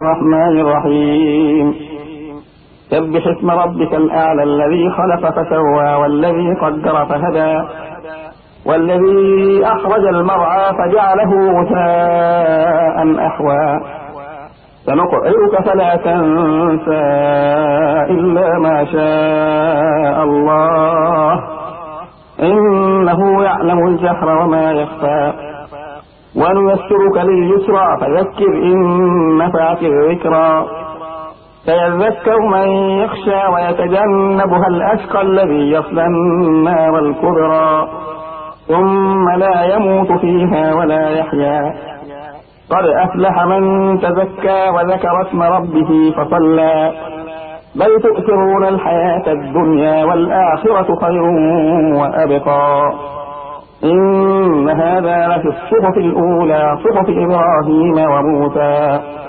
الرحمن الرحيم. سبح اسم ربك الأعلى الذي خلق فسوى والذي قدر فهدى والذي أخرج المرعى فجعله غثاء أحوى سنقرئك فلا تنسى إلا ما شاء الله إنه يعلم الجهر وما يخفى ونيسرك لليسرى فذكر إن نفعت الذكرى سيذكر من يخشى ويتجنبها الأشقى الذي يصلى النار الكبرى ثم لا يموت فيها ولا يحيا قد أفلح من تزكى وذكر اسم ربه فصلى بل تؤثرون الحياة الدنيا والآخرة خير وأبقى إن هذا لفي الصحف الأولى صحف إبراهيم وموسى